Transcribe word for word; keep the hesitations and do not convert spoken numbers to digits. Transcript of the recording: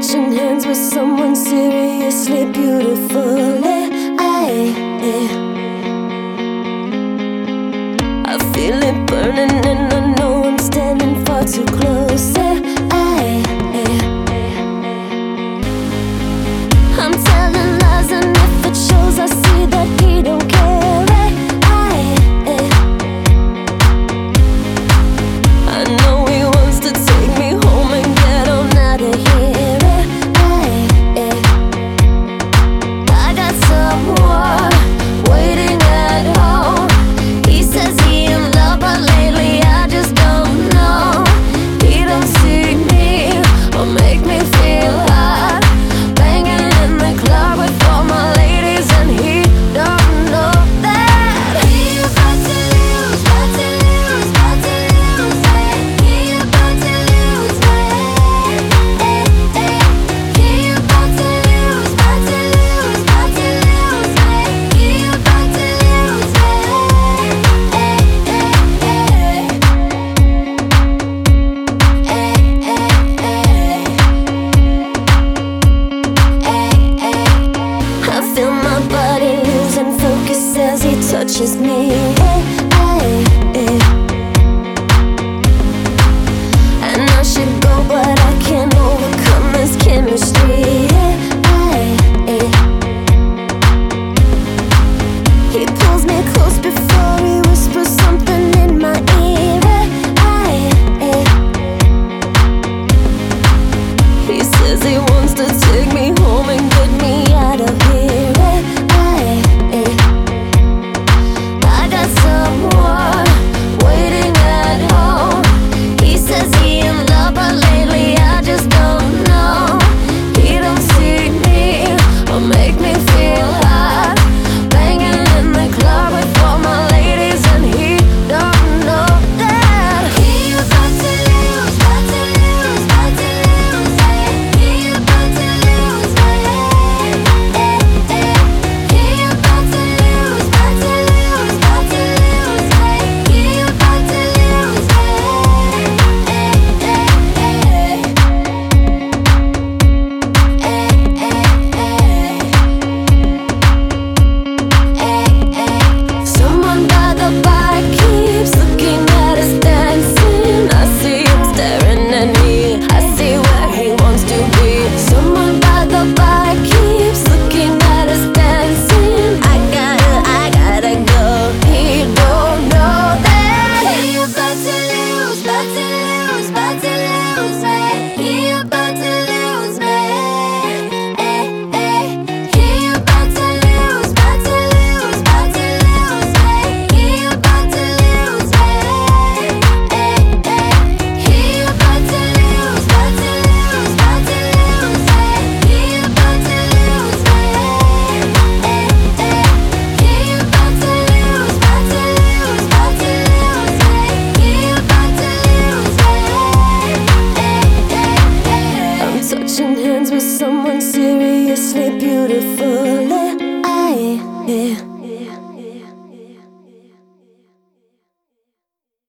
touching hands with someone seriously beautiful. Eh, I, eh. I feel it burning and I know I'm standing far too close. Eh, I, eh. I'm telling lies and if it shows, I see that he don't care. Eh, I, eh. I know he wants to take me home and get on out of here. Eh, I, eh. I got someone waiting at home. He says he in love, but lately I just don't know. He don't see me or make me feel hot, banging in the club with all my ladies, and he don't know that he about to lose, about to lose, about to lose it. He about to lose it. Eh, eh. He about to lose, about to lose, about to lose it. He about to lose it. Eh, eh, eh. I feel my body losing focus as he touches me. Eh, eh, eh. And I should go, but I can't overcome this chemistry. Eh, eh, eh. He pulls me close before he whispers something in my ear. Eh, eh, eh. He says he wants to take me home